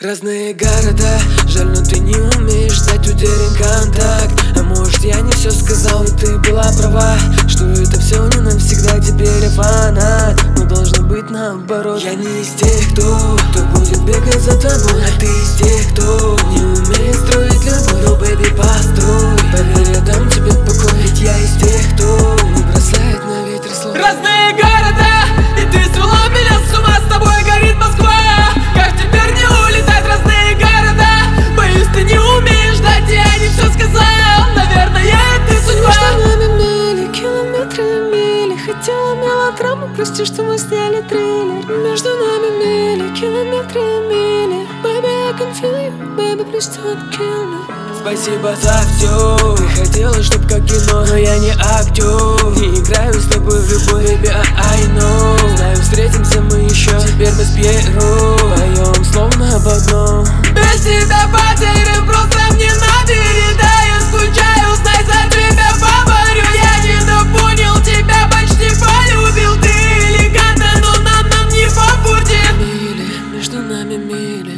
Разные города, жаль, но ты не умеешь ждать, утерян контакт. А может, я не все сказал, и ты была права, что это все не навсегда, теперь я фанат. Но должно быть наоборот. Я не из тех, кто будет бегать за тобой, а ты из тех, кто не умеет строить любовь. Ну, бэби, построй, поверь, я дам тебе покой. Ведь я из тех, кто не бросает на ветер слов. Разные города, и ты свела меня с ума, с тобой горит Москва. Как теперь не улетать, разные города? Боюсь, ты не умеешь ждать, я не все сказал. Наверное, это судьба. Между нами мили, километры и мили. Хотела мелодраму, прости, что мы сняли трейлер. Между нами мили, километры и мили. Baby, I can feel you, baby, please don't kill me. Спасибо за все. Ты хотела, чтоб как кино, но я не актер. Не играю с тобой в любовь, baby, I know. Знаю, встретимся мы еще. Теперь мы с Пьеро поем словно об одном. Без тебя потерян, просто мне набери. Да, я скучаю, знай, за тебя поборю. Я недопонял, тебя почти полюбил. Ты элегантна, но нам не по пути. Мили, между нами мили,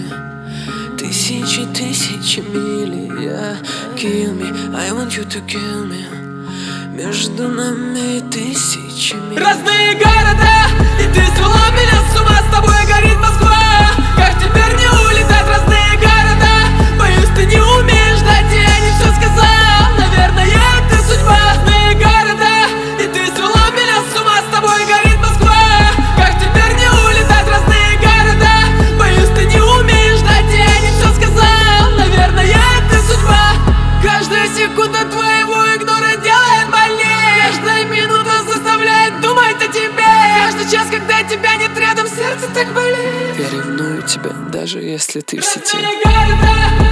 тысячи мили. Kill me, I want you to kill me. Между нами тысячи миль. Разные города, и ты свела меня с ума, с тобой горит Москва. Как теперь не улетать, разные города? Боюсь, ты не умеешь ждать, я не все сказал. Наверное, это судьба. Разные города, и ты свела меня с ума, с тобой горит Москва. Как теперь не улетать, разные города? Боюсь, ты не умеешь ждать, я не все сказал. Наверное, это судьба. Каждая секунда твоего игнора делает больнее. Каждая минута заставляет думать о тебе. Каждый час, когда тебя нет рядом, сердце так болит. Я ревную тебя, даже если ты в сети. Разные города.